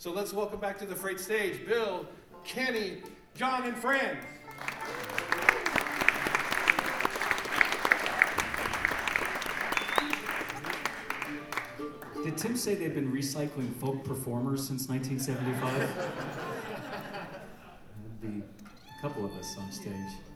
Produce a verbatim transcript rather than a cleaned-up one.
So let's welcome back to the Freight stage, Bill, Kenny, John, and friends. Did Tim say they've been recycling folk performers since nineteen seventy-five? There'd be a couple of us on stage.